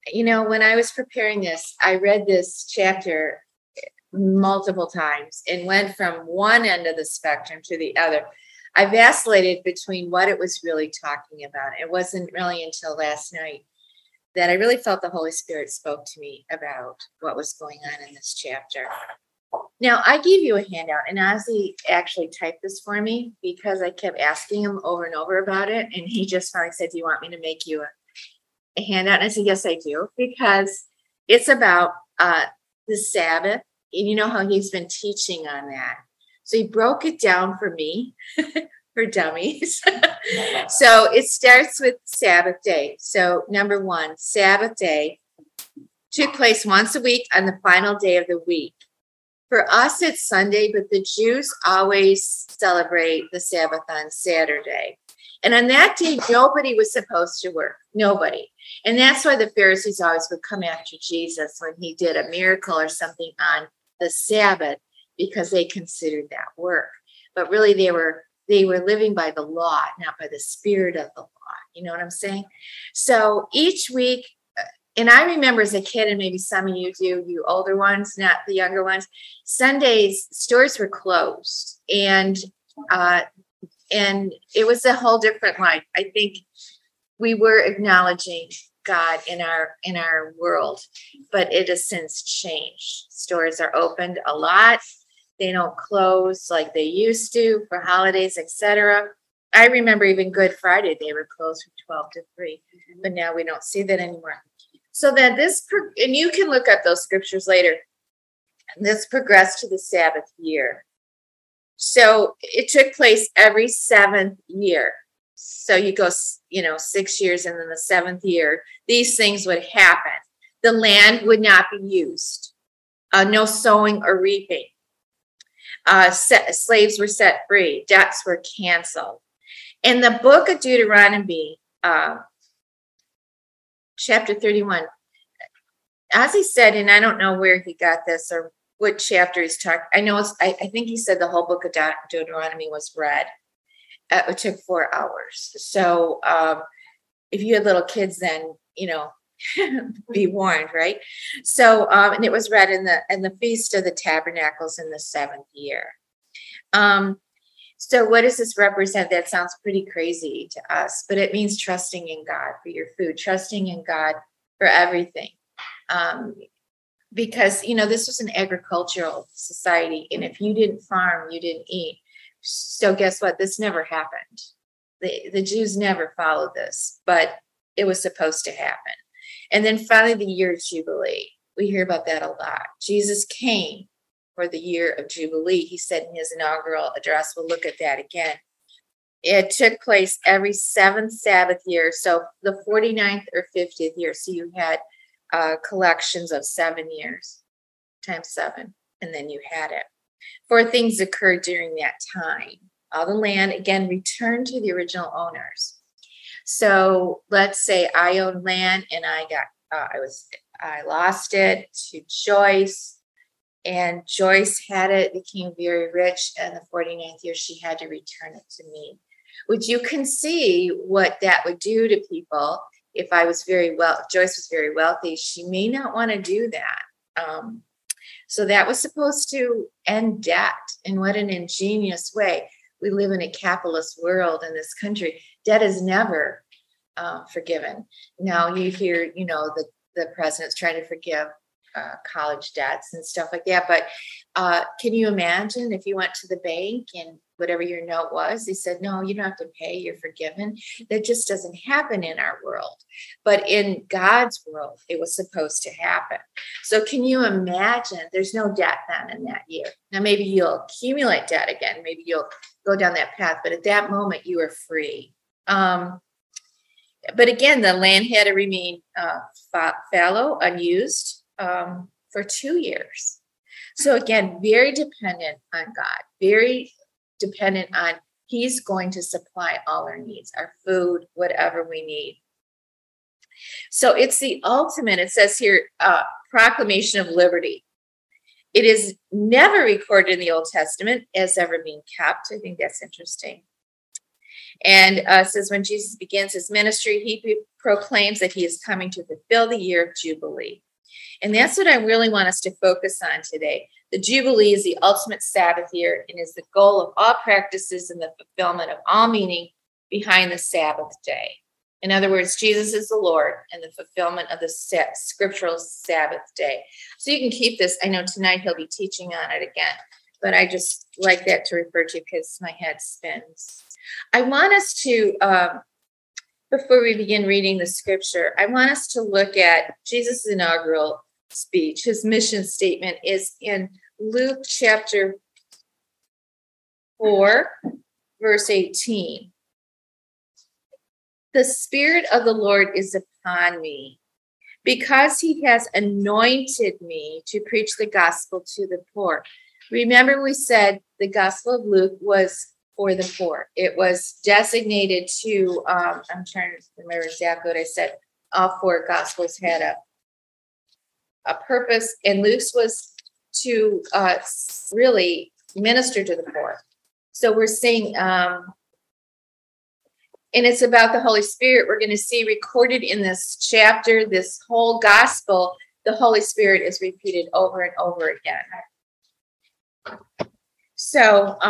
When I was preparing this, I read this chapter multiple times and went from one end of the spectrum to the other. I vacillated between what it was really talking about. It wasn't really until last night that I really felt the Holy Spirit spoke to me about what was going on in this chapter. Now, I gave you a handout, and Ozzy actually typed this for me because I kept asking him over and over about it. And he just finally said, do you want me to make you a handout? And I said, yes, I do, because it's about the Sabbath. And you know how he's been teaching on that. So he broke it down for me, for dummies. So it starts with Sabbath day. So number one, Sabbath day took place once a week on the final day of the week. For us, it's Sunday, but the Jews always celebrate the Sabbath on Saturday. And on that day, nobody was supposed to work. Nobody. And that's why the Pharisees always would come after Jesus when he did a miracle or something on the Sabbath, because they considered that work. But really, they were living by the law, not by the spirit of the law. You know what I'm saying? So each week, and I remember as a kid, and maybe some of you do, you older ones, not the younger ones, Sundays, stores were closed. And it was a whole different life. I think we were acknowledging God in our world, but it has since changed. Stores are opened a lot. They don't close like they used to for holidays, etc. I remember even Good Friday, they were closed from 12 to 3, but now we don't see that anymore. So that and you can look up those scriptures later. This progressed to the Sabbath year. So it took place every 7th year. So you go, 6 years, and then the 7th year, these things would happen. The land would not be used. No sowing or reaping. Slaves were set free. Debts were canceled. In the book of Deuteronomy, chapter 31, as he said, and I don't know where he got this or what chapter he's talking. I know I think he said the whole book of Deuteronomy was read. It took 4 hours. So if you had little kids, then be warned, right? So and it was read in the Feast of the Tabernacles in the 7th year. So what does this represent? That sounds pretty crazy to us, but it means trusting in God for your food, trusting in God for everything. Because, this was an agricultural society. And if you didn't farm, you didn't eat. So guess what? This never happened. The Jews never followed this, but it was supposed to happen. And then finally, the year of Jubilee. We hear about that a lot. Jesus came for the year of Jubilee. He said in his inaugural address, we'll look at that again. It took place every 7th Sabbath year. So the 49th or 50th year. So you had collections of 7 years times 7, and then you had it. 4 things occurred during that time. All the land, again, returned to the original owners. So let's say I owned land and I lost it to Joyce, and Joyce had it, became very rich, and the 49th year she had to return it to me. Which you can see what that would do to people. If Joyce was very wealthy, she may not want to do that. So that was supposed to end debt. And what an ingenious way. We live in a capitalist world in this country. Debt is never forgiven. Now you hear, the president's trying to forgive college debts and stuff like that. But can you imagine if you went to the bank and whatever your note was, they said, no, you don't have to pay, you're forgiven. That just doesn't happen in our world. But in God's world, it was supposed to happen. So can you imagine there's no debt then in that year? Now, maybe you'll accumulate debt again. Maybe you'll go down that path. But at that moment, you are free. But again, the land had to remain fallow, unused for 2 years. So again, very dependent on God, very dependent on He's going to supply all our needs, our food, whatever we need. So it's the ultimate, it says here, proclamation of liberty. It is never recorded in the Old Testament as ever being kept. I think that's interesting. And it says when Jesus begins his ministry, he proclaims that he is coming to fulfill the year of Jubilee. And that's what I really want us to focus on today. The Jubilee is the ultimate Sabbath year and is the goal of all practices and the fulfillment of all meaning behind the Sabbath day. In other words, Jesus is the Lord and the fulfillment of the scriptural Sabbath day. So you can keep this. I know tonight he'll be teaching on it again, but I just like that to refer to because my head spins. I want us to, before we begin reading the scripture, I want us to look at Jesus' inaugural speech. His mission statement is in Luke chapter 4, verse 18. The Spirit of the Lord is upon me, because he has anointed me to preach the gospel to the poor. Remember, we said the Gospel of Luke was for the poor. It was designated to, I'm trying to remember exactly what I said. All four Gospels had a purpose, and Luke's was to really minister to the poor. So we're saying, and it's about the Holy Spirit. We're going to see recorded in this chapter, this whole gospel, the Holy Spirit is repeated over and over again. So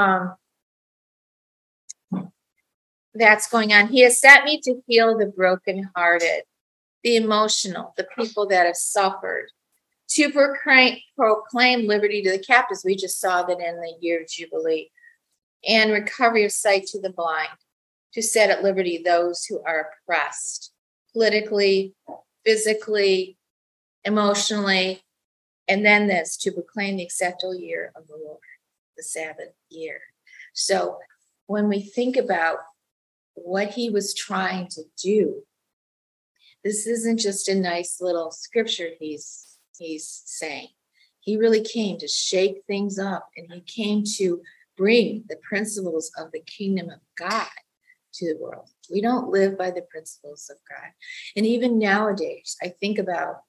that's going on. He has sent me to heal the brokenhearted, the emotional, the people that have suffered, to proclaim liberty to the captives. We just saw that in the year of Jubilee, and recovery of sight to the blind, to set at liberty those who are oppressed politically, physically, emotionally, and then this, to proclaim the acceptable year of the Lord, the Sabbath year. So when we think about what he was trying to do, this isn't just a nice little scripture he's saying. He really came to shake things up, and he came to bring the principles of the kingdom of God to the world. We don't live by the principles of God. And even nowadays, I think about,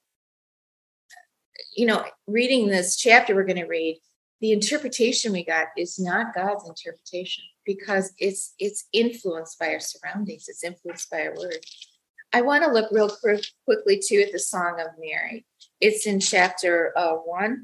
reading this chapter we're going to read, the interpretation we got is not God's interpretation, because it's influenced by our surroundings. It's influenced by our word. I want to look real quickly too at the Song of Mary. It's in chapter 1.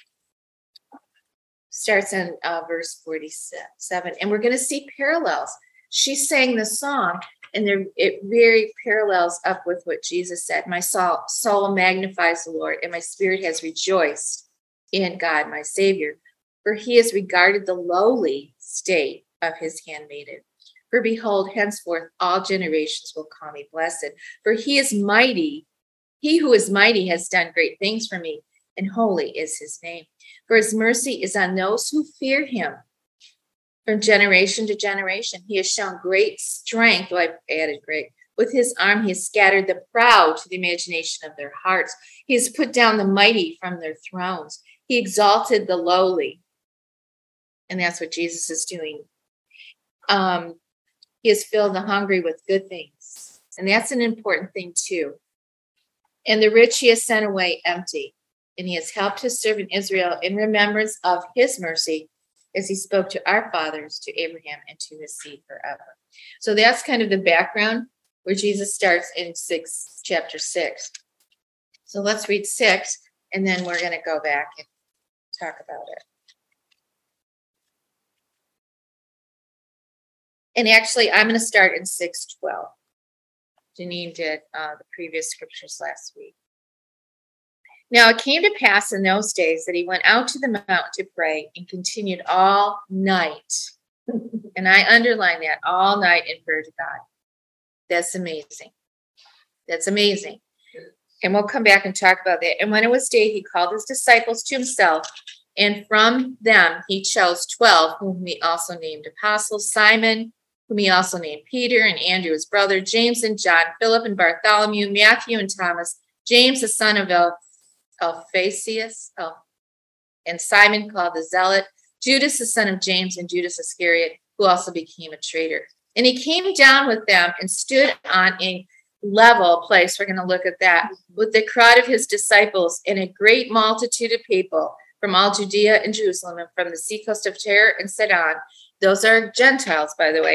Starts in verse 47. And we're going to see parallels. She sang the song, and it very parallels up with what Jesus said. My soul magnifies the Lord, and my spirit has rejoiced in God, my Savior. For he has regarded the lowly state of his handmaiden. For behold, henceforth all generations will call me blessed. For he is mighty. He who is mighty has done great things for me, and holy is his name. For his mercy is on those who fear him from generation to generation. He has shown great strength. I've added great. With his arm, he has scattered the proud to the imagination of their hearts. He has put down the mighty from their thrones. He exalted the lowly. And that's what Jesus is doing. He has filled the hungry with good things. And that's an important thing too. And the rich he has sent away empty. And he has helped his servant Israel in remembrance of his mercy, as he spoke to our fathers, to Abraham, and to his seed forever. So that's kind of the background where Jesus starts in chapter 6. So let's read 6, and then we're going to go back and talk about it. And actually, I'm going to start in 6:12. Janine did the previous scriptures last week. Now it came to pass in those days that he went out to the mountain to pray and continued all night. And I underline that, all night in prayer to God. That's amazing. That's amazing. And we'll come back and talk about that. And when it was day, he called his disciples to himself, and from them he chose 12, whom he also named apostles: Simon, whom he also named Peter, and Andrew his brother, James and John, Philip and Bartholomew, Matthew and Thomas, James the son of Alphaeus, and Simon called the Zealot, Judas the son of James, and Judas Iscariot, who also became a traitor. And he came down with them and stood on a level place, we're going to look at that, with the crowd of his disciples and a great multitude of people from all Judea and Jerusalem, and from the seacoast of Tyre and Sidon. Those are Gentiles, by the way,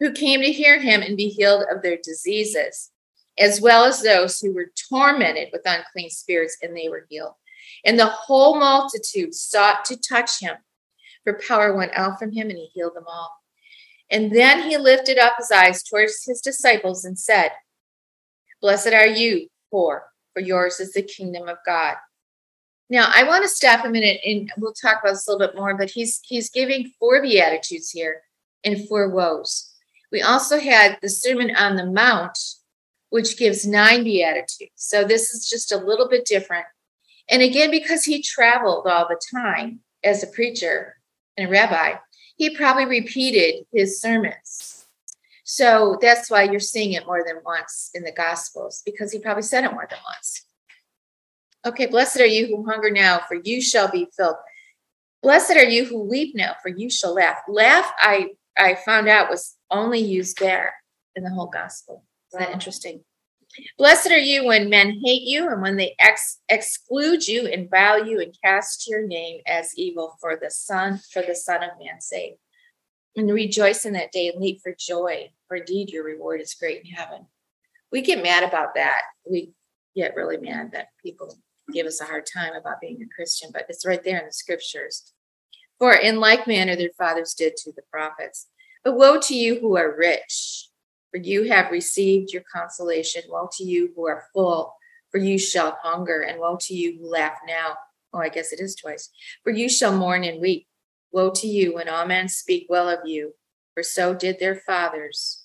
who came to hear him and be healed of their diseases, as well as those who were tormented with unclean spirits, and they were healed. And the whole multitude sought to touch him, for power went out from him, and he healed them all. And then he lifted up his eyes towards his disciples and said, Blessed are you, poor, for yours is the kingdom of God. Now, I want to stop a minute, and we'll talk about this a little bit more, but he's giving 4 beatitudes here and 4 woes. We also had the Sermon on the Mount, which gives 9 beatitudes. So this is just a little bit different. And again, because he traveled all the time as a preacher and a rabbi, he probably repeated his sermons. So that's why you're seeing it more than once in the Gospels, because he probably said it more than once. Okay, blessed are you who hunger now, for you shall be filled. Blessed are you who weep now, for you shall laugh. Laugh, I found out, was only used there in the whole Gospel. Isn't that interesting? Blessed are you when men hate you and when they exclude you and vile you and cast your name as evil for the Son of Man's sake. And rejoice in that day and leap for joy, for indeed your reward is great in heaven. We get mad about that. We get really mad that people give us a hard time about being a Christian, but it's right there in the scriptures. For in like manner their fathers did to the prophets. But woe to you who are rich, for you have received your consolation. Woe to you who are full, for you shall hunger. And woe to you who laugh now. Oh, I guess it is twice. For you shall mourn and weep. Woe to you when all men speak well of you, for so did their fathers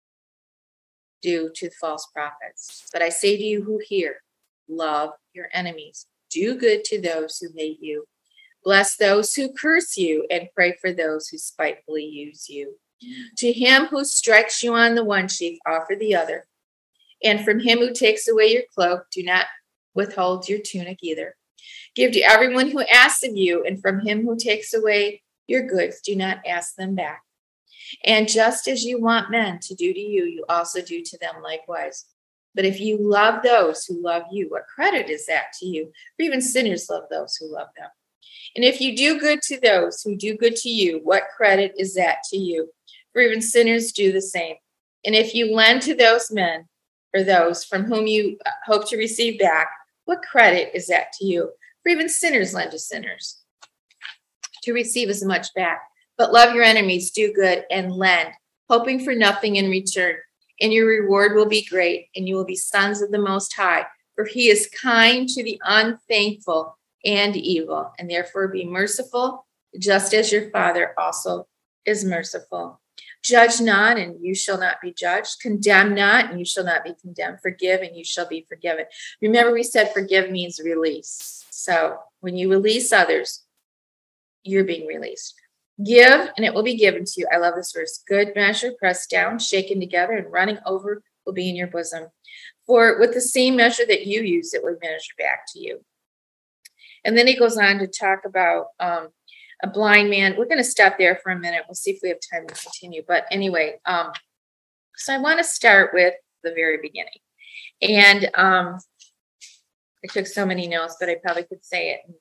do to false prophets. But I say to you who hear, love your enemies. Do good to those who hate you. Bless those who curse you, and pray for those who spitefully use you. To him who strikes you on the one cheek, offer the other. And from him who takes away your cloak, do not withhold your tunic either. Give to everyone who asks of you, and from him who takes away your goods, do not ask them back. And just as you want men to do to you, you also do to them likewise. But if you love those who love you, what credit is that to you? For even sinners love those who love them. And if you do good to those who do good to you, what credit is that to you? For even sinners do the same. And if you lend to those men, or those from whom you hope to receive back, what credit is that to you? For even sinners lend to sinners to receive as much back. But love your enemies, do good, and lend, hoping for nothing in return. And your reward will be great, and you will be sons of the Most High. For he is kind to the unthankful and evil, and therefore be merciful, just as your Father also is merciful. Judge not, and you shall not be judged. Condemn not, and you shall not be condemned. Forgive, and you shall be forgiven. Remember, we said forgive means release. So when you release others, you're being released. Give, and it will be given to you. I love this verse. Good measure, pressed down, shaken together, and running over will be in your bosom. For with the same measure that you use, it will measure back to you. And then he goes on to talk about a blind man. We're going to stop there for a minute. We'll see if we have time to continue. But anyway, so I want to start with the very beginning. And I took so many notes, but I probably could say it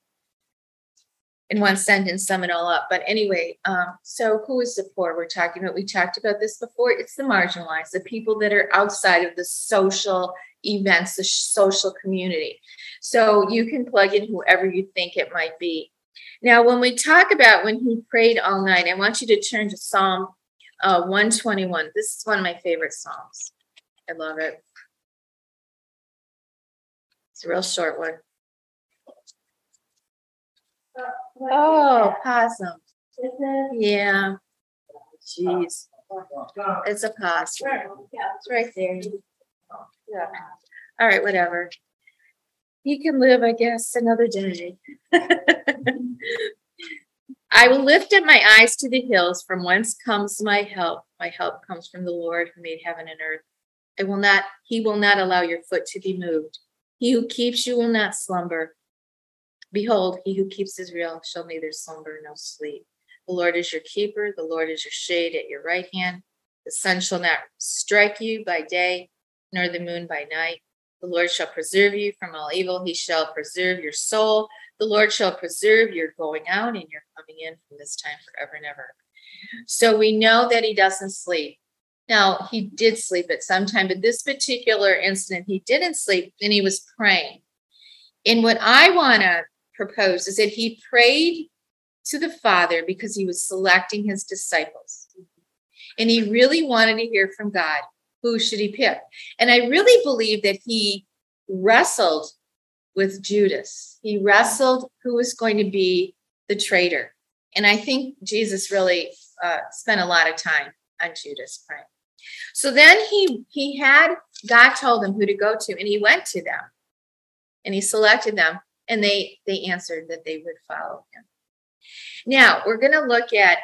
in one sentence, sum it all up. But anyway, so who is the poor we're talking about? We talked about this before. It's the marginalized, the people that are outside of the social events, the social community. So you can plug in whoever you think it might be. Now, when we talk about when he prayed all night, I want you to turn to Psalm 121. This is one of my favorite Psalms. I love it. It's a real short one. Oh, possum. Yeah. Jeez. It's a possum. It's right there. Yeah. All right, whatever. He can live, I guess, another day. I will lift up my eyes to the hills, from whence comes my help. My help comes from the Lord who made heaven and earth. He will not allow your foot to be moved. He who keeps you will not slumber. Behold, he who keeps Israel shall neither slumber nor sleep. The Lord is your keeper. The Lord is your shade at your right hand. The sun shall not strike you by day, nor the moon by night. The Lord shall preserve you from all evil. He shall preserve your soul. The Lord shall preserve your going out and your coming in from this time forever and ever. So we know that he doesn't sleep. Now, he did sleep at some time, but this particular incident, he didn't sleep and he was praying. And what I want to propose is that he prayed to the Father because he was selecting his disciples. And he really wanted to hear from God. Who should he pick? And I really believe that he wrestled with Judas. He wrestled who was going to be the traitor. And I think Jesus really spent a lot of time on Judas praying. So then he had, God told him who to go to, and he went to them and he selected them, and they answered that they would follow him. Now we're going to look at,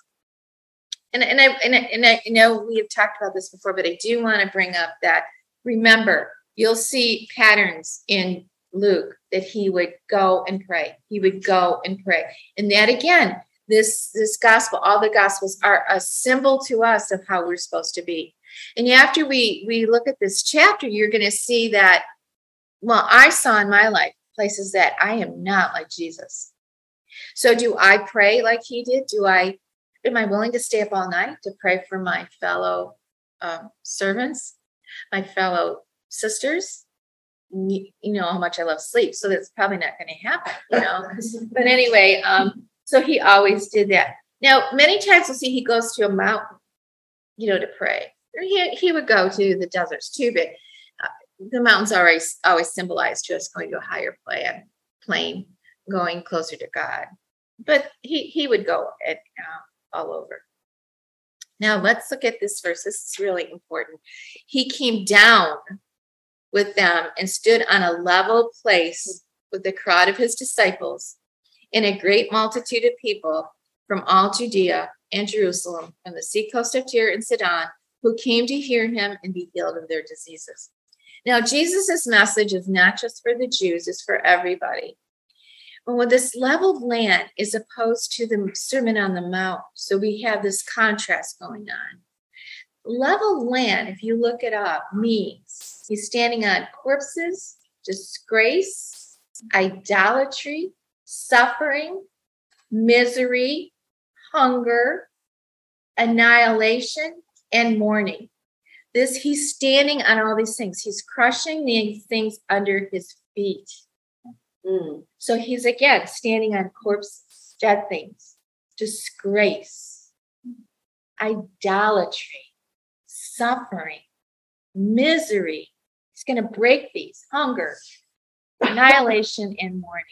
and I know we have talked about this before, but I do want to bring up that, remember, you'll see patterns in Luke that he would go and pray. He would go and pray. And that again, this gospel, all the gospels are a symbol to us of how we're supposed to be. And after we look at this chapter, you're going to see that, well, I saw in my life places that I am not like Jesus. So do I pray like he did? Am I willing to stay up all night to pray for my fellow servants, my fellow sisters? You know how much I love sleep, so that's probably not going to happen, But anyway, so he always did that. Now, many times we'll see he goes to a mountain, to pray. He would go to the deserts too, but the mountains always symbolize to us going to a higher plane, going closer to God. But he would go all over. Now, let's look at this verse. This is really important. He came down with them and stood on a level place with the crowd of his disciples and a great multitude of people from all Judea and Jerusalem, from the seacoast of Tyre and Sidon, who came to hear him and be healed of their diseases. Now, Jesus' message is not just for the Jews, it's for everybody. But when this leveled land is opposed to the Sermon on the Mount, so we have this contrast going on. Leveled land, if you look it up, means he's standing on corpses, disgrace, idolatry, suffering, misery, hunger, annihilation, and mourning. He's standing on all these things. He's crushing these things under his feet. So he's again standing on corpses, dead things, disgrace, idolatry, suffering, misery. He's going to break these: hunger, annihilation, and mourning.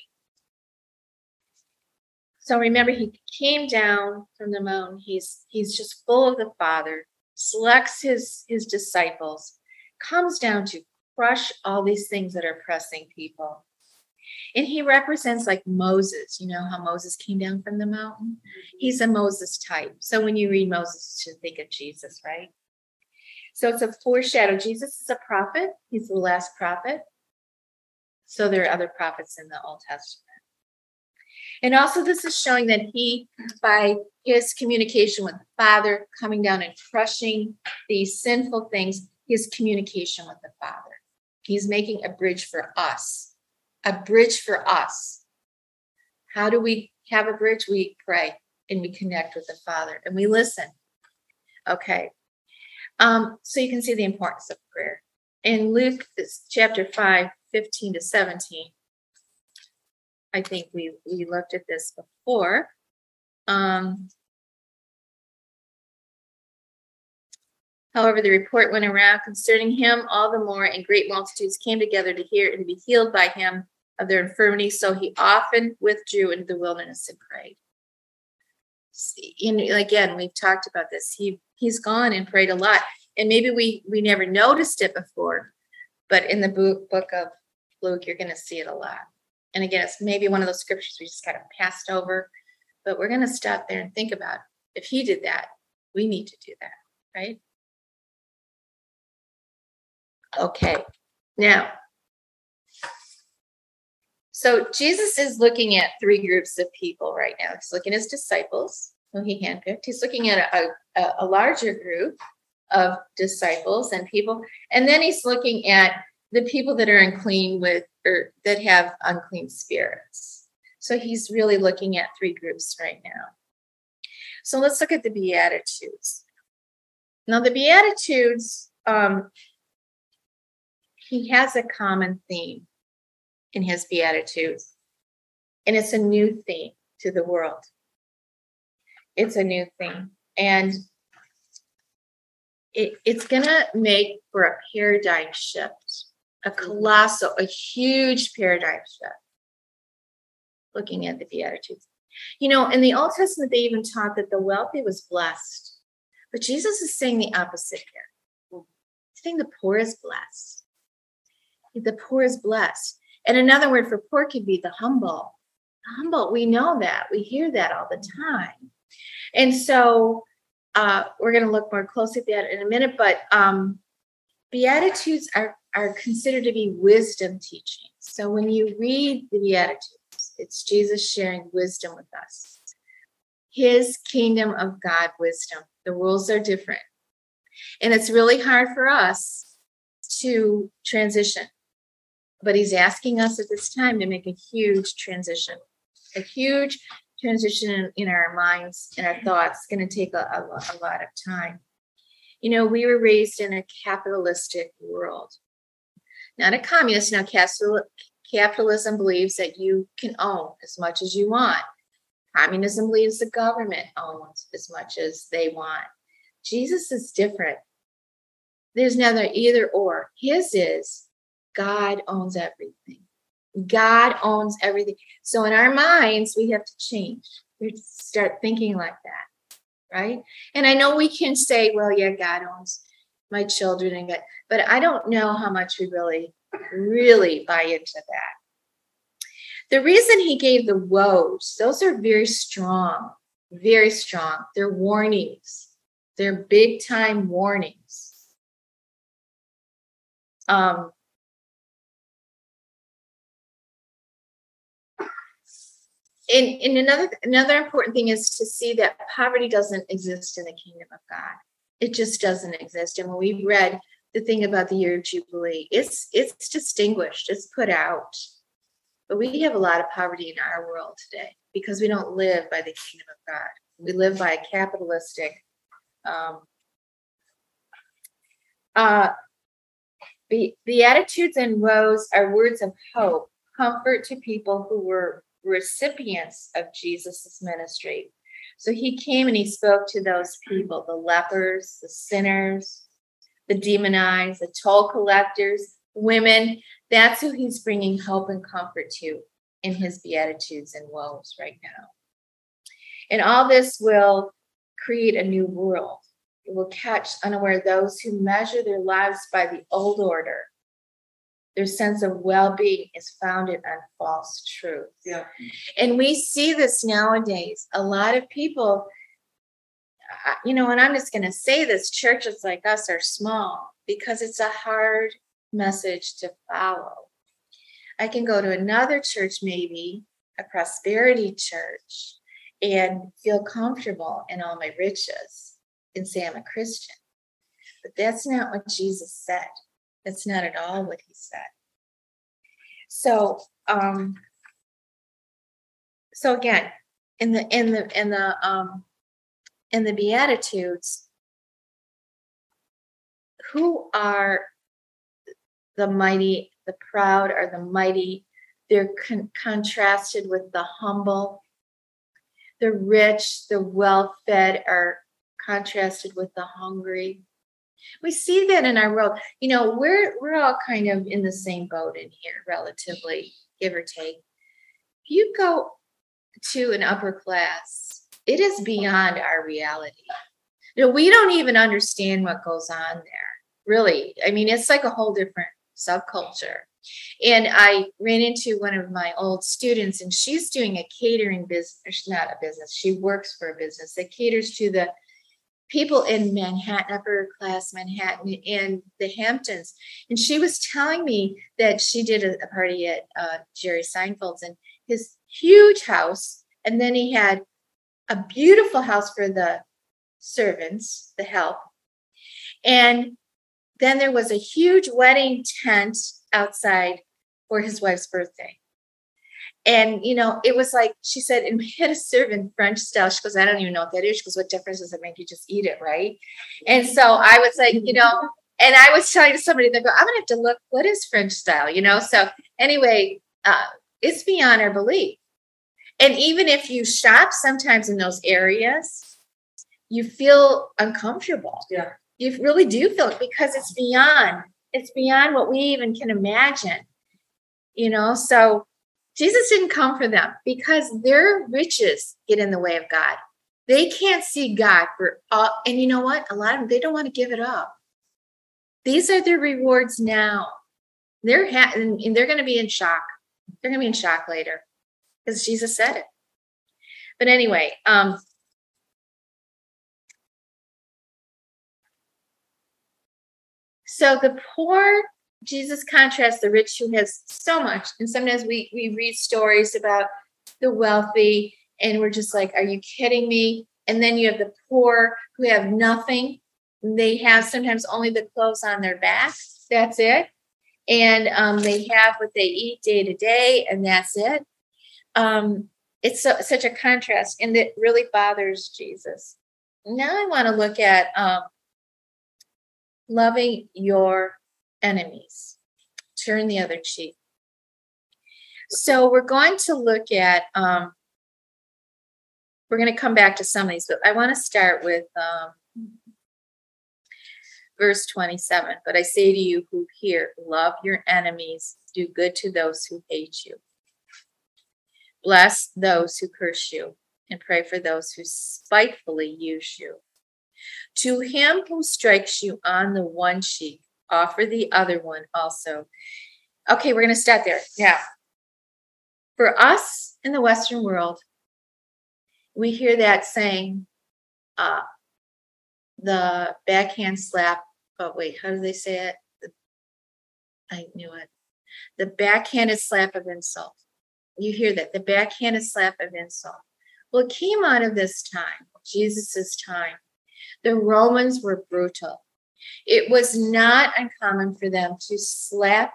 So remember, he came down from the mountain. He's just full of the Father, selects his disciples, comes down to crush all these things that are pressing people. And he represents like Moses. You know how Moses came down from the mountain? He's a Moses type. So when you read Moses, you should think of Jesus, right? So it's a foreshadow. Jesus is a prophet. He's the last prophet. So there are other prophets in the Old Testament. And also this is showing that he, by his communication with the Father, coming down and crushing these sinful things, his communication with the Father. He's making a bridge for us. A bridge for us. How do we have a bridge? We pray and we connect with the Father and we listen. Okay. So you can see the importance of prayer. In Luke chapter 5, 15 to 17, I think we looked at this before. However, the report went around concerning him all the more, and great multitudes came together to hear and to be healed by him of their infirmities. So he often withdrew into the wilderness and prayed. And again, we've talked about this. He's gone and prayed a lot. And maybe we never noticed it before, but in the book of Luke, you're going to see it a lot. And again, it's maybe one of those scriptures we just kind of passed over, but we're going to stop there and think about if he did that, we need to do that, right? Okay, now, so Jesus is looking at three groups of people right now. He's looking at his disciples, who he handpicked. He's looking at a larger group of disciples and people. And then he's looking at the people that are unclean with, or that have unclean spirits. So he's really looking at three groups right now. So let's look at the Beatitudes. Now, the Beatitudes, he has a common theme in his Beatitudes, and it's a new theme to the world. It's a new thing, and it's going to make for a paradigm shift, a huge paradigm shift, looking at the Beatitudes. You know, in the Old Testament, they even taught that the wealthy was blessed. But Jesus is saying the opposite here. He's saying the poor is blessed. The poor is blessed. And another word for poor could be the humble. The humble, we know that. We hear that all the time. And so we're going to look more closely at that in a minute. But Beatitudes are considered to be wisdom teaching. So when you read the Beatitudes, it's Jesus sharing wisdom with us. His kingdom of God wisdom. The rules are different. And it's really hard for us to transition. But he's asking us at this time to make a huge transition. A huge transition in our minds and our thoughts. It's going to take a lot of time. You know, we were raised in a capitalistic world. Not a communist. Now, capitalism believes that you can own as much as you want. Communism believes the government owns as much as they want. Jesus is different. There's neither either or. His is God owns everything. God owns everything. So in our minds, we have to change. We have to start thinking like that, right? And I know we can say, well, yeah, God owns my children, and God, but I don't know how much we really buy into that. The reason he gave the woes, those are very strong, very strong. They're warnings. They're big time warnings. And another important thing is to see that poverty doesn't exist in the kingdom of God. It just doesn't exist. And when we read the thing about the year of Jubilee, it's distinguished, it's put out. But we have a lot of poverty in our world today because we don't live by the kingdom of God. We live by a capitalistic Beatitudes and woes are words of hope, comfort to people who were recipients of Jesus's ministry. So he came and he spoke to those people, the lepers, the sinners, the demonized, the toll collectors, women. That's who he's bringing hope and comfort to in his Beatitudes and woes right now. And all this will create a new world. It will catch unaware those who measure their lives by the old order. Their sense of well-being is founded on false truth. Yeah. And we see this nowadays. A lot of people, and I'm just going to say this, churches like us are small because it's a hard message to follow. I can go to another church, maybe a prosperity church, and feel comfortable in all my riches and say I'm a Christian. But that's not what Jesus said. That's not at all what he said. So again, in the Beatitudes, who are the mighty, the proud are the mighty? They're contrasted with the humble. The rich, the well-fed are contrasted with the hungry. We see that in our world. We're all kind of in the same boat in here, relatively, give or take. If you go to an upper class, it is beyond our reality. We don't even understand what goes on there, really. I mean, it's like a whole different subculture. And I ran into one of my old students, and she's doing a catering business. She's not a business. She works for a business that caters to the people in Manhattan, upper class Manhattan, and the Hamptons. And she was telling me that she did a party at Jerry Seinfeld's, and his huge house. And then he had a beautiful house for the servants, the help. And then there was a huge wedding tent outside for his wife's birthday. And, it was like, she said, and we had to serve in French style. She goes, I don't even know what that is. She goes, what difference does it make? You just eat it, right? And so I was like, and I was telling somebody, they go, I'm going to have to look, what is French style, So anyway, it's beyond our belief. And even if you shop sometimes in those areas, you feel uncomfortable. Yeah. You really do feel it because it's beyond what we even can imagine, so Jesus didn't come for them because their riches get in the way of God. They can't see God for all. And you know what? A lot of them, they don't want to give it up. These are their rewards now. And they're going to be in shock. They're going to be in shock later because Jesus said it. But anyway, so the poor, Jesus contrasts the rich who has so much. And sometimes we read stories about the wealthy and we're just like, are you kidding me? And then you have the poor who have nothing. They have sometimes only the clothes on their back. That's it. And they have what they eat day to day, and that's it. It's such a contrast, and it really bothers Jesus. Now I want to look at loving your enemies. Turn the other cheek. So we're going to look at, we're going to come back to some of these, but I want to start with verse 27. But I say to you who hear, love your enemies, do good to those who hate you. Bless those who curse you, and pray for those who spitefully use you. To him who strikes you on the one cheek, offer the other one also. Okay, we're going to start there. Now, for us in the Western world, we hear that saying, the backhand slap. Oh, wait, how do they say it? I knew it. The backhanded slap of insult. You hear that, the backhanded slap of insult. Well, it came out of this time, Jesus's time. The Romans were brutal. It was not uncommon for them to slap,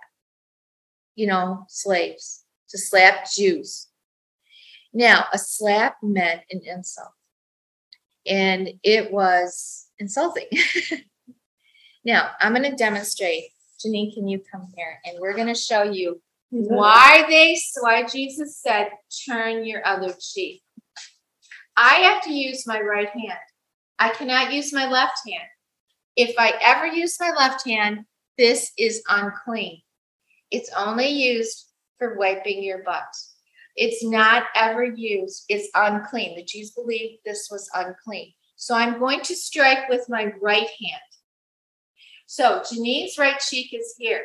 slaves, to slap Jews. Now, a slap meant an insult, and it was insulting. Now, I'm going to demonstrate. Janine, can you come here? And we're going to show you why Jesus said, turn your other cheek. I have to use my right hand. I cannot use my left hand. If I ever use my left hand, this is unclean. It's only used for wiping your butt. It's not ever used. It's unclean. The Jews believed this was unclean. So I'm going to strike with my right hand. So Janine's right cheek is here.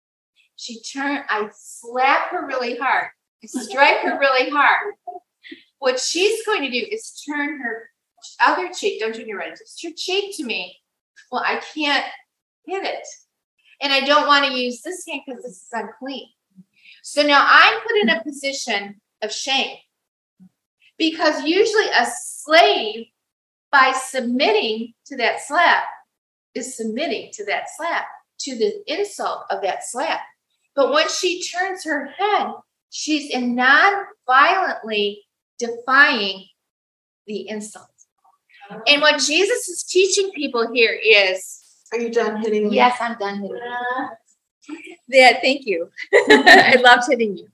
I slap her really hard. I strike her really hard. What she's going to do is turn her other cheek, don't turn your right, just your cheek to me. Well, I can't hit it. And I don't want to use this hand because this is unclean. So now I'm put in a position of shame. Because usually a slave, by submitting to that slap, is submitting to that slap, to the insult of that slap. But when she turns her head, she's non-violently defying the insult. And what Jesus is teaching people here is... Are you done hitting me? Yes, I'm done hitting you. Yeah, thank you. I loved hitting you.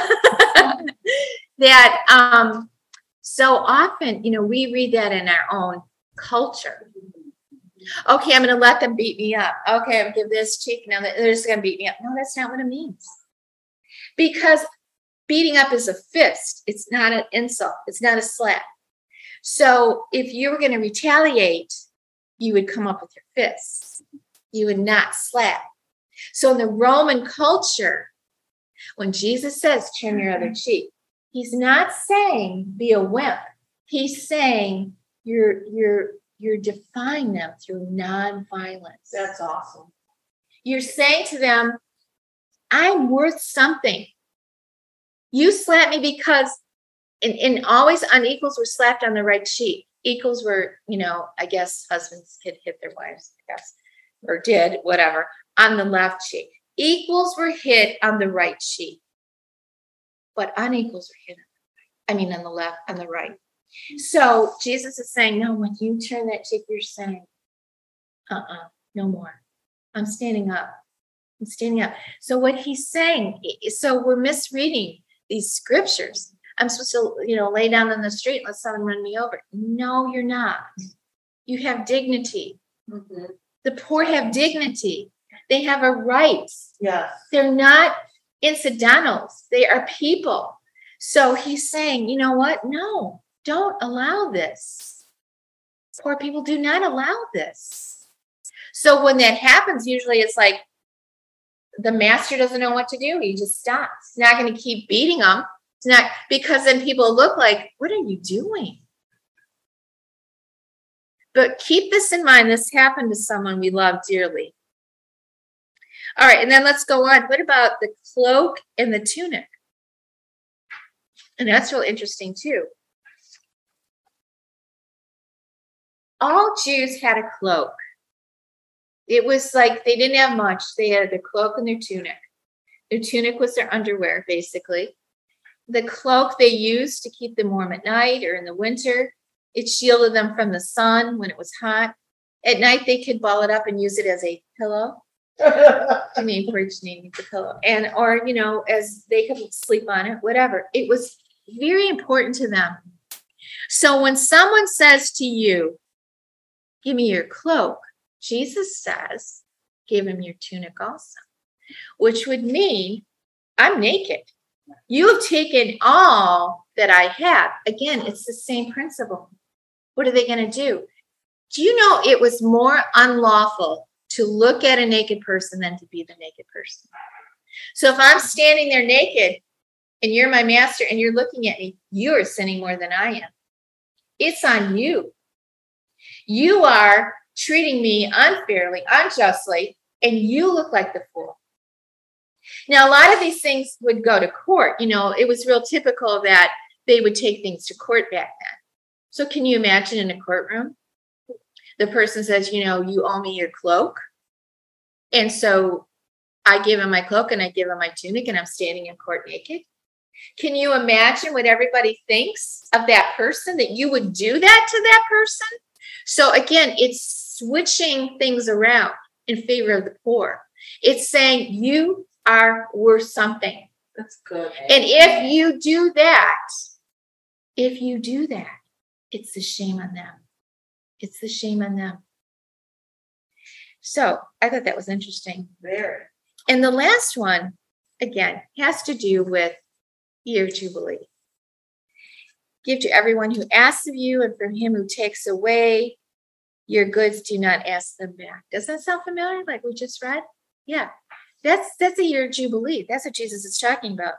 Yeah. So often, we read that in our own culture. Okay, I'm going to let them beat me up. Okay, I'm going to give this cheek. Now they're just going to beat me up. No, that's not what it means. Because beating up is a fist. It's not an insult. It's not a slap. So if you were going to retaliate, you would come up with your fists. You would not slap. So in the Roman culture, when Jesus says, turn your other cheek, he's not saying be a wimp. He's saying you're defying them through nonviolence. That's awesome. You're saying to them, I'm worth something. You slap me because, and always unequals were slapped on the right cheek. Equals were, I guess husbands could hit their wives, I guess, or did, whatever, on the left cheek. Equals were hit on the right cheek. but unequals are hidden. I mean, on the left, on the right. So Jesus is saying, no, when you turn that cheek, you're saying, no more. I'm standing up. I'm standing up. So what he's saying, so we're misreading these scriptures. I'm supposed to, lay down in the street and let someone run me over. No, you're not. You have dignity. Mm-hmm. The poor have dignity. They have a right. Yes. They're not incidentals. They are people. So he's saying, you know what? No, don't allow this. Poor people do not allow this. So when that happens, usually it's like the master doesn't know what to do. He just stops. He's not going to keep beating them. It's not, because then people look like, what are you doing? But keep this in mind. This happened to someone we love dearly. All right, and then let's go on. What about the cloak and the tunic? And that's real interesting too. All Jews had a cloak. It was like they didn't have much. They had their cloak and their tunic. Their tunic was their underwear, basically. The cloak they used to keep them warm at night or in the winter. It shielded them from the sun when it was hot. At night, they could ball it up and use it as a pillow. Janine needs a pillow. And, or, as they could sleep on it, whatever. It was very important to them. So when someone says to you, give me your cloak, Jesus says, give him your tunic also, which would mean I'm naked. You have taken all that I have. Again, it's the same principle. What are they going to do? Do you know it was more unlawful to look at a naked person than to be the naked person? So if I'm standing there naked and you're my master and you're looking at me, you're sinning more than I am. It's on you. You are treating me unfairly, unjustly, and you look like the fool. Now, a lot of these things would go to court. It was real typical that they would take things to court back then. So can you imagine in a courtroom? The person says, you owe me your cloak. And so I give him my cloak and I give him my tunic and I'm standing in court naked. Can you imagine what everybody thinks of that person, that you would do that to that person? So again, it's switching things around in favor of the poor. It's saying you are worth something. That's good. And if you do that, it's the shame on them. It's the shame on them. So I thought that was interesting. Very. And the last one, again, has to do with year jubilee. Give to everyone who asks of you, and from him who takes away your goods, do not ask them back. Does that sound familiar? Like we just read? Yeah. That's a year jubilee. That's what Jesus is talking about.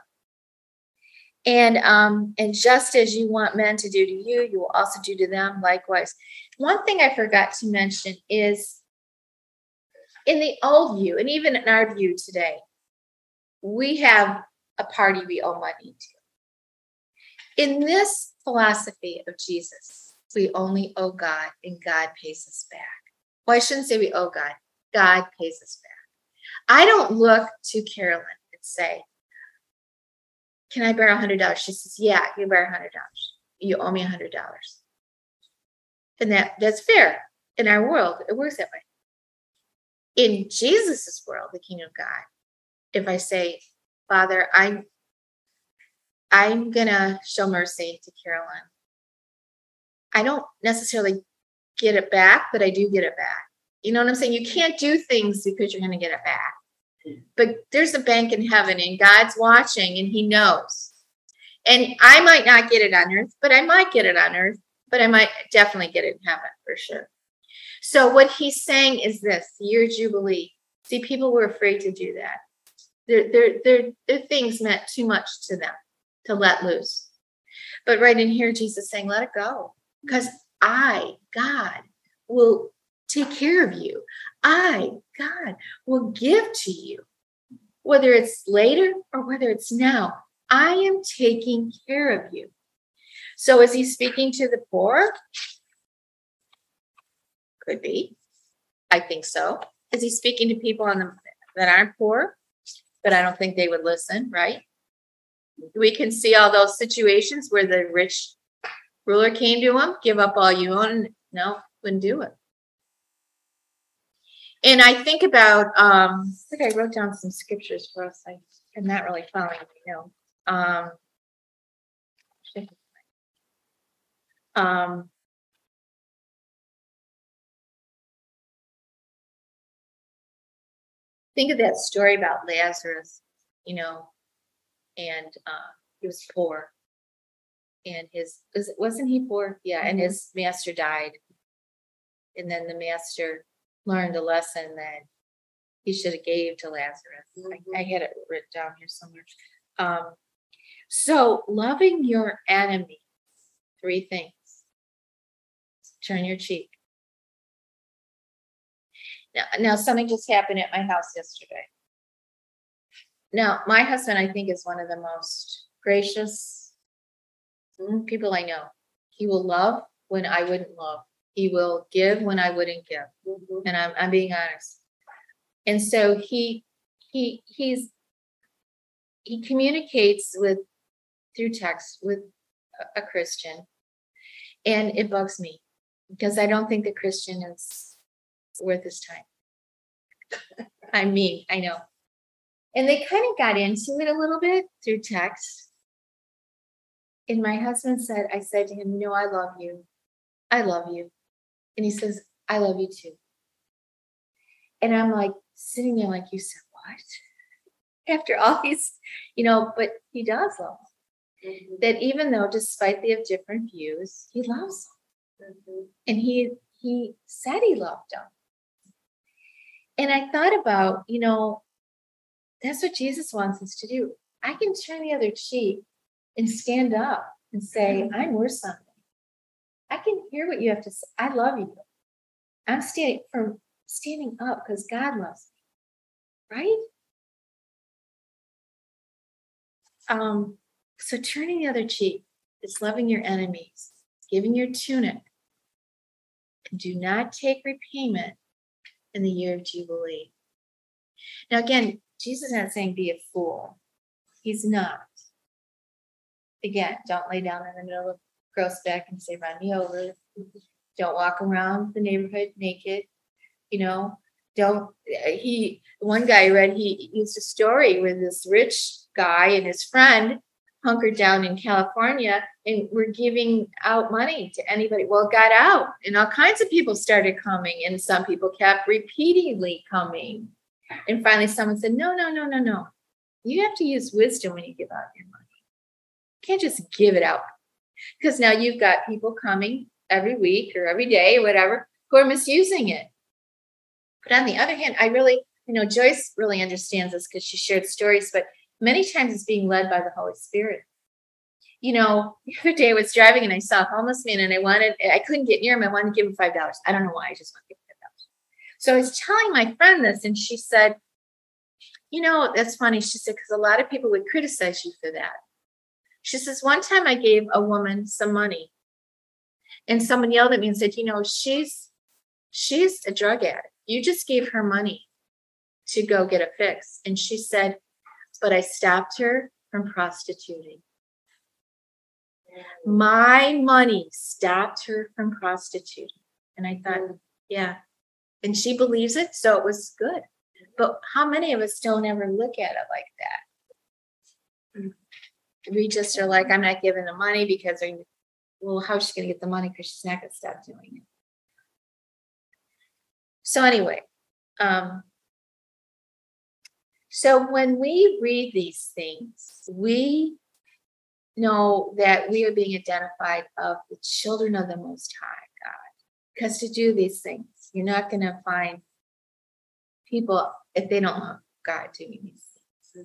And just as you want men to do to you, you will also do to them likewise. One thing I forgot to mention is in the old view, and even in our view today, we have a party we owe money to. In this philosophy of Jesus, we only owe God, and God pays us back. Well, I shouldn't say we owe God. God pays us back. I don't look to Carolyn and say, can I borrow $100? She says, yeah, you borrow $100. You owe me $100. And that's fair. In our world, it works that way. In Jesus's world, the kingdom of God, if I say, Father, I'm going to show mercy to Carolyn, I don't necessarily get it back, but I do get it back. You know what I'm saying? You can't do things because you're going to get it back. But there's a bank in heaven, and God's watching, and he knows. And I might not get it on earth, but I might get it on earth, but I might definitely get it in heaven for sure. So what he's saying is this, the year jubilee. See, people were afraid to do that. Their things meant too much to them to let loose. But right in here, Jesus is saying, let it go. Because I, God, will take care of you. I, God, will give to you. Whether it's later or whether it's now, I am taking care of you. So is he speaking to the poor? Could be. I think so. Is he speaking to people that aren't poor? But I don't think they would listen, right? We can see all those situations where the rich ruler came to him, give up all you own. No, wouldn't do it. And I think about, I think I wrote down some scriptures for us. I'm not really following, think of that story about Lazarus, and he was poor. And wasn't he poor? Yeah, and his master died. And then the master learned a lesson that he should have gave to Lazarus. I had it written down here somewhere. So loving your enemy, 3 things. Turn your cheek. Now something just happened at my house yesterday. Now, my husband, I think, is one of the most gracious people I know. He will love when I wouldn't love. He will give when I wouldn't give. And I'm being honest. And so he communicates through text with a Christian. And it bugs me because I don't think the Christian is worth his time. I know. And they kind of got into it a little bit through text. And my husband I said to him, I love you. I love you. And he says, I love you too. And I'm like sitting there like, you said what? After all these, but he does love them. That even though, despite they have different views, he loves them. And he said he loved them. And I thought about, that's what Jesus wants us to do. I can turn the other cheek and stand up and say, I'm worth something. I can hear what you have to say. I love you. I'm standing up because God loves me. Right? So turning the other cheek is loving your enemies, giving your tunic. And do not take repayment in the year of Jubilee. Now, again, Jesus is not saying be a fool. He's not. Again, don't lay down in the middle of Groesbeck and say, run me over. Don't walk around the neighborhood naked. One guy I read, he used a story where this rich guy and his friend hunkered down in California and were giving out money to anybody. Well, it got out and all kinds of people started coming and some people kept repeatedly coming. And finally someone said, no. You have to use wisdom when you give out your money. You can't just give it out. Because now you've got people coming every week or every day or whatever who are misusing it. But on the other hand, I really, Joyce really understands this because she shared stories, but many times it's being led by the Holy Spirit. The other day I was driving and I saw a homeless man and I couldn't get near him. I wanted to give him $5. I don't know why. I just want to give him $5. So I was telling my friend this and she said, that's funny. She said, because a lot of people would criticize you for that. She says, one time I gave a woman some money and someone yelled at me and said, she's a drug addict. You just gave her money to go get a fix. And she said, but I stopped her from prostituting. My money stopped her from prostituting. And I thought, yeah. And she believes it, so it was good. But how many of us don't ever look at it like that? We just are like, I'm not giving the money because, how's she going to get the money? Because she's not going to stop doing it. So anyway, so when we read these things, we know that we are being identified of the children of the Most High God. Because to do these things, you're not going to find people if they don't love God doing these things.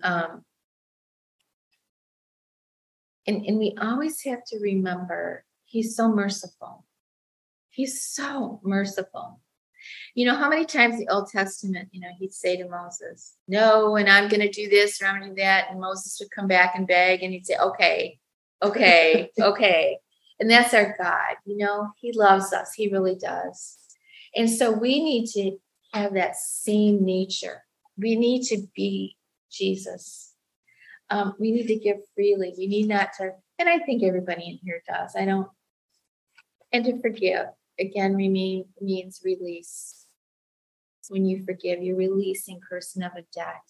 And we always have to remember He's so merciful. He's so merciful. How many times in the Old Testament, he'd say to Moses, no, and I'm going to do this or I'm going to do that. And Moses would come back and beg and he'd say, okay. And that's our God. He loves us. He really does. And so we need to have that same nature. We need to be Jesus. We need to give freely. We need not to, and I think everybody in here does. And to forgive, again, means release. When you forgive, you're releasing person of a debt.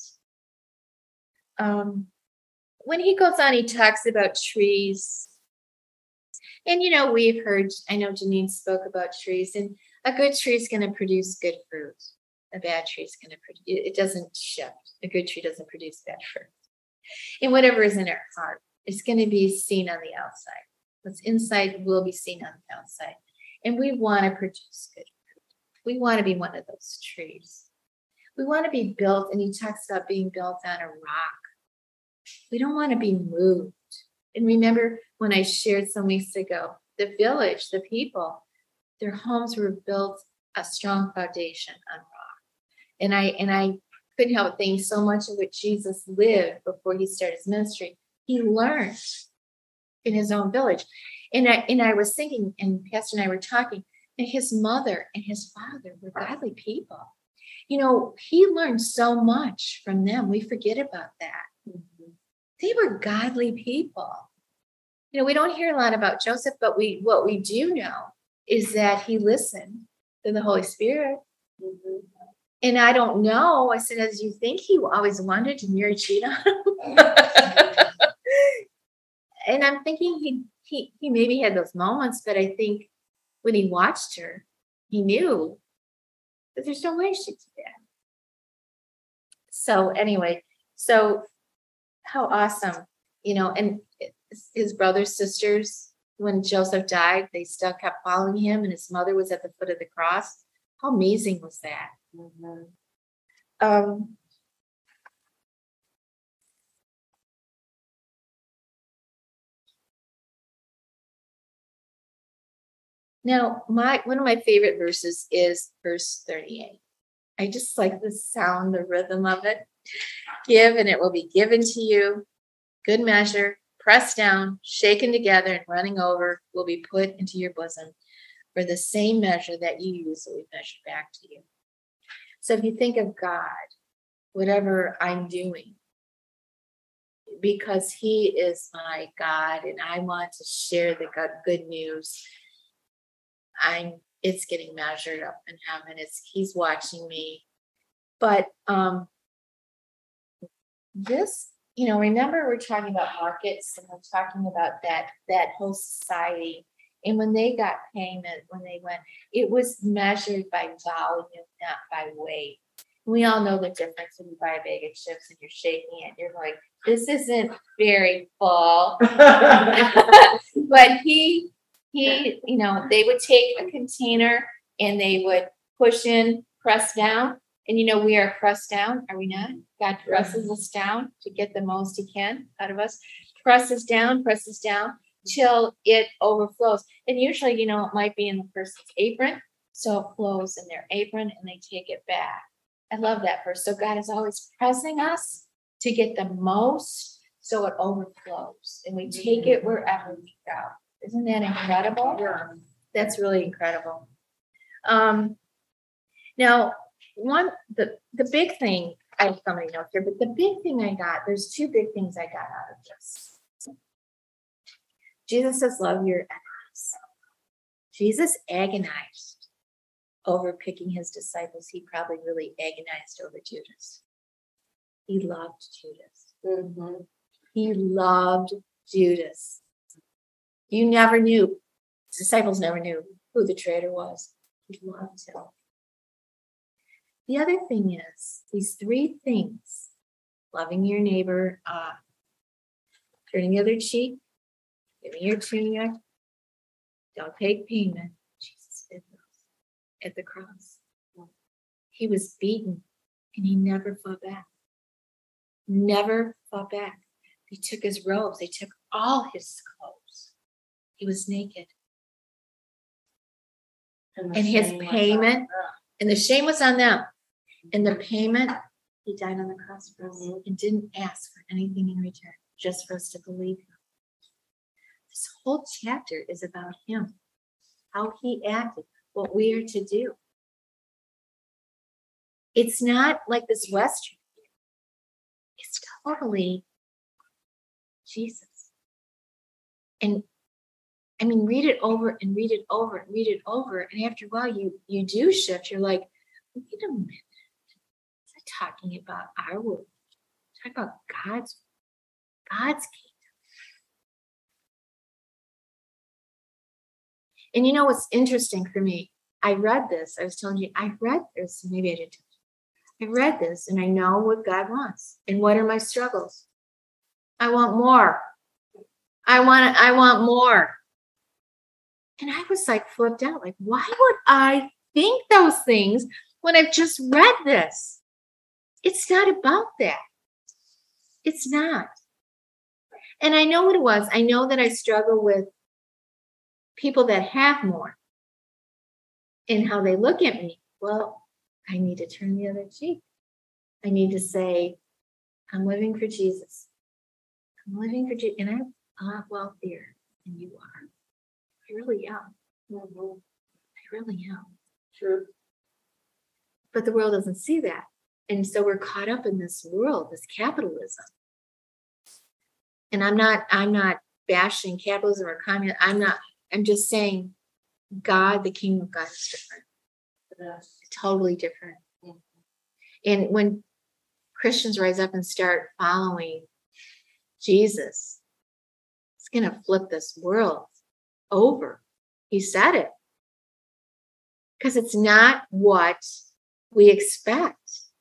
When he goes on, he talks about trees. And, we've heard, I know Janine spoke about trees, and a good tree is going to produce good fruit. A bad tree is going to produce, it doesn't shift. A good tree doesn't produce bad fruit. And whatever is in our heart is going to be seen on the outside. What's inside will be seen on the outside. And we want to produce good fruit. We want to be one of those trees. We want to be built, and he talks about being built on a rock. We don't want to be moved. And remember when I shared some weeks ago, the village, the people, their homes were built a strong foundation on rock. And I couldn't help but think so much of what Jesus lived before he started his ministry. He learned in his own village. And I was thinking, and Pastor and I were talking, and his mother and his father were godly people. He learned so much from them. We forget about that. Mm-hmm. They were godly people. We don't hear a lot about Joseph, but what we do know is that he listened to the Holy Spirit. Mm-hmm. And I don't know. I said, as you think he always wanted to Mary cheat on him? And I'm thinking he maybe had those moments, but I think when he watched her, he knew that there's no way she'd do that. So anyway, how awesome, and his brothers, sisters, when Joseph died, they still kept following him, and his mother was at the foot of the cross. How amazing was that? Mm-hmm. Now, one of my favorite verses is verse 38. I just like the sound, the rhythm of it. Give, and it will be given to you. Good measure, pressed down, shaken together, and running over will be put into your bosom. For the same measure that you use will be measured back to you. So if you think of God, whatever I'm doing, because he is my God, and I want to share the good news, it's getting measured up in heaven. He's watching me. But this, remember we're talking about markets, and we're talking about that whole society. And when they got payment, when they went, it was measured by volume, not by weight. We all know the difference when you buy a bag of chips and you're shaking it. You're like, this isn't very full. But he, they would take a container and they would push in, press down. And we are pressed down, are we not? God presses us down to get the most he can out of us. Presses down till it overflows. And usually, it might be in the person's apron. So it flows in their apron and they take it back. I love that verse. So God is always pressing us to get the most so it overflows. And we take it wherever we go. Isn't that incredible? Yeah. That's really incredible. Now, the big thing, I have so many notes here, but the big thing there's two big things I got out of this. Jesus says, love your enemies. Jesus agonized over picking his disciples. He probably really agonized over Judas. He loved Judas. Mm-hmm. He loved Judas. You never knew. His disciples never knew who the traitor was. He loved him. The other thing is, these three things, loving your neighbor, turning the other cheek, giving your tunic, don't take payment. Jesus did those at the cross. He was beaten and he never fought back. Never fought back. They took his robes. They took all his clothes. He was naked. And his payment, and the shame was on them. And the payment, he died on the cross for us and didn't ask for anything in return, just for us to believe him. This whole chapter is about him, how he acted, what we are to do. It's not like this Western. It's totally Jesus. And I mean, read it over and read it over and read it over. And after a while, you do shift. You're like, wait a minute. It's not talking about our world. It's talking about God's kingdom. And you know what's interesting for me? I read this. I was telling you, I read this. Maybe I didn't. I read this and I know what God wants. And what are my struggles? I want more. I want more. And I was like flipped out. Like, why would I think those things when I've just read this? It's not about that. It's not. And I know what it was. I know that I struggle with people that have more and how they look at me. Well, I need to turn the other cheek. I need to say, I'm living for Jesus. I'm living for Jesus. And I'm a lot wealthier than you are. I really am. I really am. True. But the world doesn't see that. And so we're caught up in this world, this capitalism. And I'm not bashing capitalism or communism. I'm just saying God, the kingdom of God is different. Yes. Totally different. And when Christians rise up and start following Jesus, it's going to flip this world over. He said it. Because it's not what we expect.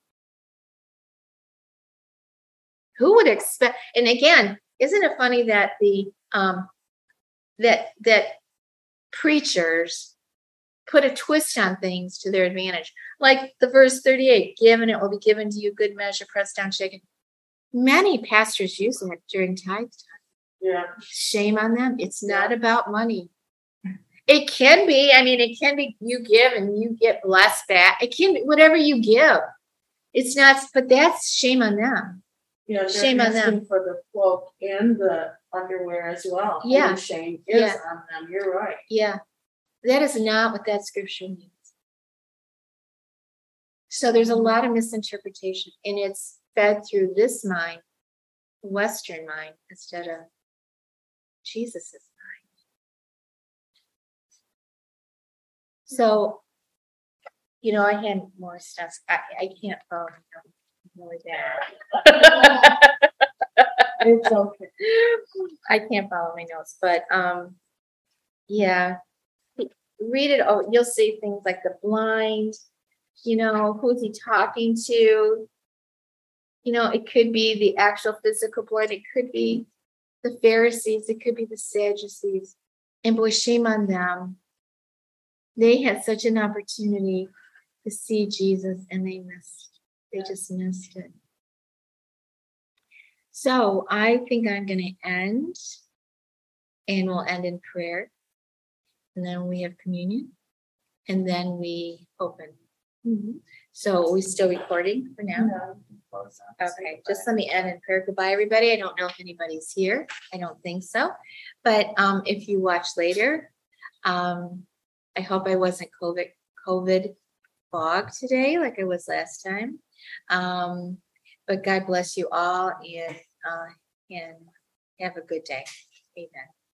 Who would expect? And again, isn't it funny that the that preachers put a twist on things to their advantage? Like the verse 38, given it will be given to you, good measure, pressed down, shaken. Many pastors use that during tithe time. Yeah. Shame on them. It's not about money. It can be. I mean, it can be you give and you get blessed back. It can be whatever you give. It's not, but that's shame on them. Yeah, shame on them for the cloak and the underwear as well. Yeah. And shame is on them. You're right. Yeah. That is not what that scripture means. So there's a lot of misinterpretation, and it's fed through this mind, Western mind, instead of Jesus's mind. So, I had more stuff. I can't follow really bad. It's okay. I can't follow my notes, but yeah. Read it. Oh, you'll see things like the blind. Who's he talking to? It could be the actual physical blind. It could be the Pharisees. It could be the Sadducees. And boy, shame on them. They had such an opportunity to see Jesus, and they just missed it. So I think I'm going to end, and we'll end in prayer. And then we have communion, and then we open. Mm-hmm. So are we still recording for now? No. Okay, just let me end in prayer. Goodbye, everybody. I don't know if anybody's here. I don't think so. But if you watch later, I hope I wasn't COVID fog today like I was last time. But God bless you all, and have a good day. Amen.